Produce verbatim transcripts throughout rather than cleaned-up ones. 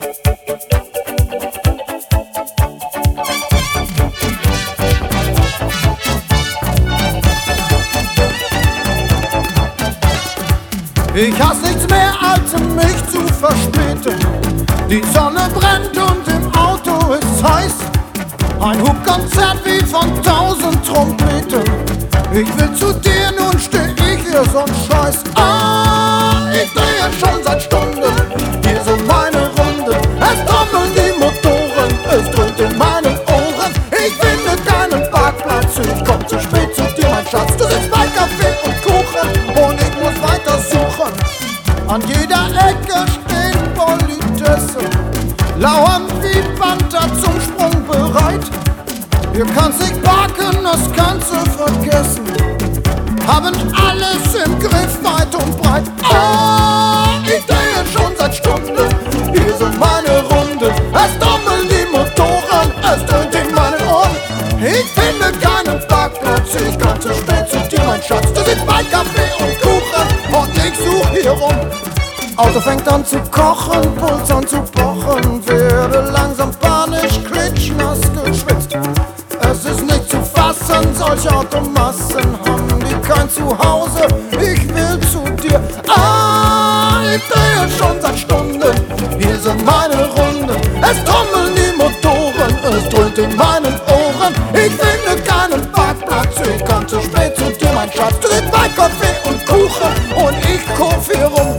Ich hasse nichts mehr, als mich zu verspäten. Die Sonne brennt und im Auto ist heiß. Ein Hubkonzert wie von tausend Trompeten. Ich will zu dir, nun steh ich hier so'n Scheiß. Ah, ich drehe schon seit Stunden hier so meine Runde. Es trommeln die Motoren, es dröhnt in meinen Ohren. Ich finde keinen Parkplatz, ich komm zu spät zu dir, mein Schatz. Du sitzt bei Kaffee und Kuchen und ich muss weiter suchen. An jeder Ecke stehen Politessen, lauern wie Panther zum Sprung bereit. Hier kannst nicht parken, das kannst du vergessen. Haben alles im Griff, weit und breit. Ah, ich drehe schon seit Stunden hier so meine Runde. Es trommeln die Motoren, es dröhnt in meinen Ohren. Ich finde keinen Parkplatz, ich komm zu spät zu dir, mein Schatz. Du sitzt bei Kaffee und Kuchen und ich such hier rum. Auto fängt an zu kochen, Puls an zu pochen, werde langsam panisch, klitschnass geschwitzt. Es ist nicht zu fassen, solche Automassen haben die kein Zuhause. Ich will zu dir. Ah, ich drehe schon seit Stunden hier so meine Runde. Es trommeln die Motoren, es dröhnt in meinen Ohren. Ich finde keinen Parkplatz, ich komm zu spät zu dir, mein Schatz. Du sitzt bei Kaffee und Kuchen und ich kurv hier rum.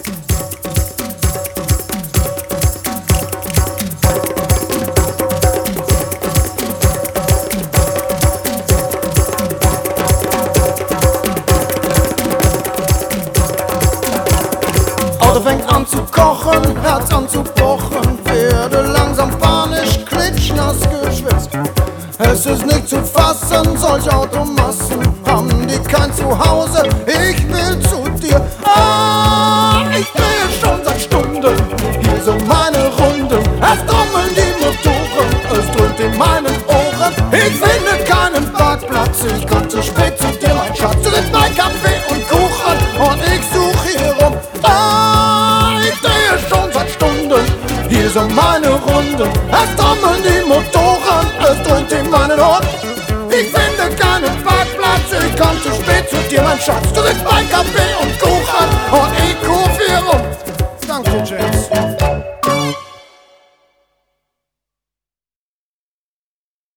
Auto fängt an zu kochen, Herz an zu pochen, werde langsam panisch, klitschnass geschwitzt. Es ist nicht zu fassen, solche Automassen haben die kein Zuhause. Ich will zu dir. Ah, ich drehe schon seit Stunden hier so meine Runde. Es trommeln die Motoren, es dröhnt in meinen Ohren. Ich finde keinen Parkplatz, ich komm zu spät zu dir, mein Schatz. Du sitzt bei Kaffee und Kuchen und ich such hier rum. Ah, ich drehe schon seit Stunden hier so meine Runde. Es trommeln die Motoren, es dröhnt in meinen Ohren. Ich finde keinen Parkplatz, ich komm zu spät zu dir, mein Schatz. Du sitzt bei Kaffee und Kuchen und ich kurv hier rum.